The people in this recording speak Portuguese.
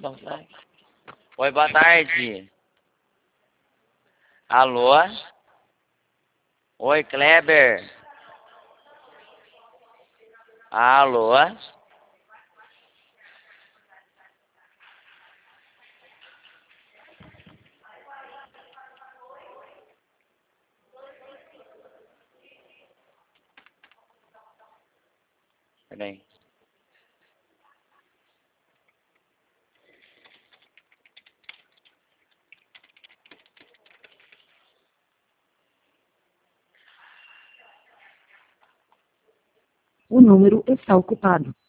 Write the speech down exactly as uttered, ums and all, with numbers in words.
boa tarde. Oi, boa tarde. Alô? Oi, Kleber. Alô? Peraí. O número está ocupado.